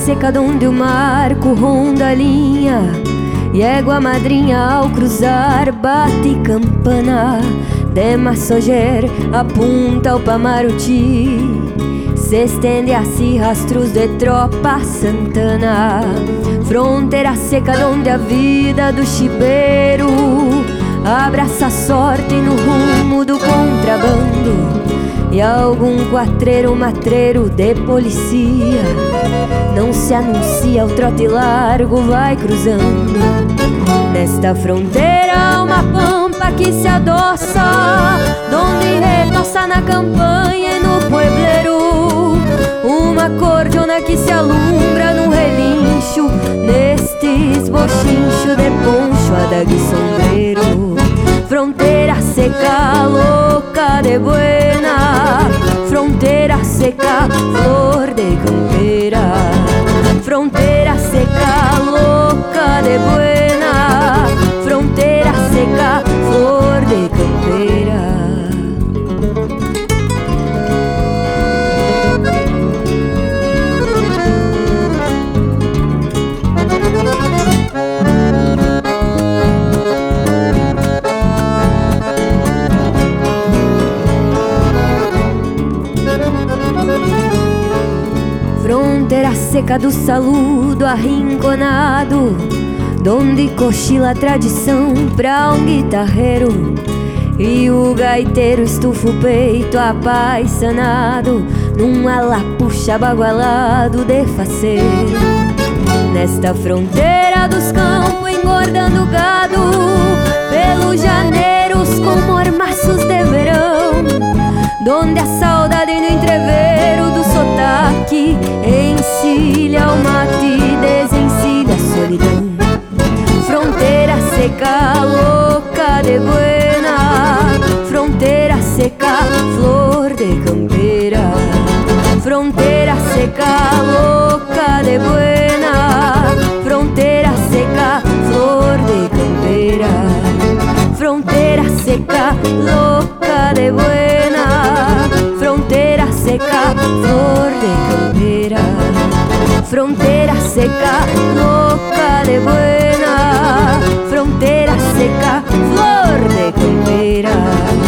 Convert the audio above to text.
seca donde o marco ronda a linha e égua madrinha ao cruzar bate campana. De Massoger apunta o Pamaruti, se estende assim rastros de tropa Santana. Fronteira seca onde a vida do chibeiro abraça a sorte no rumo do contrabando, e algum quatreiro matreiro de policia não se anuncia, o trote largo vai cruzando. Nesta fronteira uma pampa que se adoça, donde retoça na campanha e no puebleiro, uma cordiona que se alumbra num relincho, nestes bochincho de poncho, adaga e sombreiro. Fronteira seca, louca de buena, fronteira seca, flor de campeira. Fronteira seca, louca de buena, fronteira seca, flor de campeira. Fronteira seca do saludo arrinconado, donde cochila a tradição pra um guitarreiro, e o gaiteiro estufa o peito apaixonado num alapuxa bagualado de faceiro. Nesta fronteira dos campos engordando gado, pelos janeiros com mormaços de verão, donde a saudade no entreveiro do sotaque encilha o mate, desencilha a solidão. Fronteira seca, louca de buena, fronteira seca, flor de campeira. Fronteira seca, louca de buena, fronteira seca, flor de campeira. Fronteira seca, louca de buena, fronteira seca, flor de campeira. Fronteira seca, louca de buena, fronteira seca, flor de campeira.